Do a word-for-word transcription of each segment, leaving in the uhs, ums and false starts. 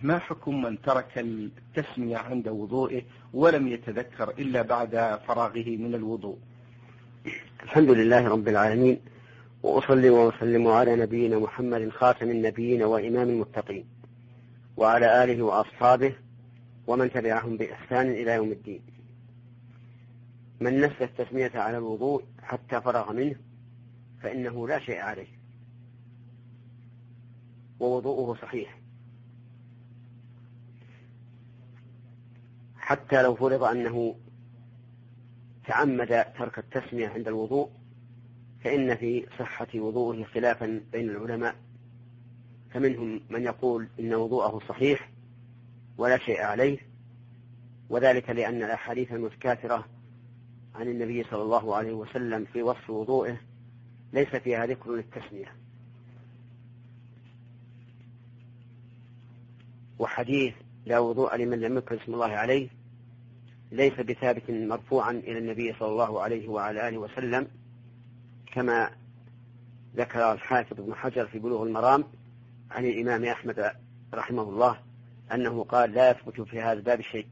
ما حكم من ترك التسمية عند وضوئه ولم يتذكر إلا بعد فراغه من الوضوء؟ الحمد لله رب العالمين، وأصلي وأسلم على نبينا محمد خاتم النبيين وإمام المتقين، وعلى آله وأصحابه ومن تبعهم بإحسان إلى يوم الدين. من نسى التسمية على الوضوء حتى فرغ منه فإنه لا شيء عليه ووضوءه صحيح، حتى لو فرض أنه تعمد ترك التسمية عند الوضوء فإن في صحة وضوءه خلافا بين العلماء، فمنهم من يقول إن وضوءه صحيح ولا شيء عليه، وذلك لأن الأحاديث المتكاثرة عن النبي صلى الله عليه وسلم في وصف وضوءه ليس فيها ذكر للتسمية. وحديث لا وضوء لمن لم يذكر اسم الله عليه ليس بثابت مرفوعا إلى النبي صلى الله عليه وعلى آله وسلم، كما ذكر الحافظ ابن حجر في بلوغ المرام عن الإمام أحمد رحمه الله أنه قال لا يثبت في هذا الباب شيء.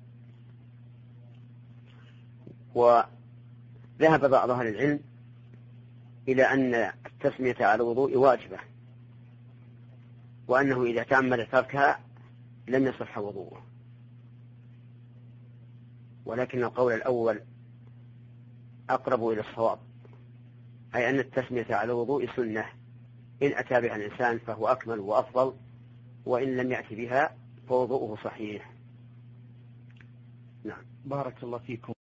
وذهب بعض أهل العلم إلى أن التسمية على الوضوء واجبة، وأنه إذا تعمد تركها لم يصح وضوءه، ولكن القول الأول أقرب إلى الصواب، أي أن التسمية على الوضوء سنة، إن أتى بها الإنسان فهو أكمل وأفضل، وإن لم يأتي بها فوضوءه صحيح. نعم، بارك الله فيكم.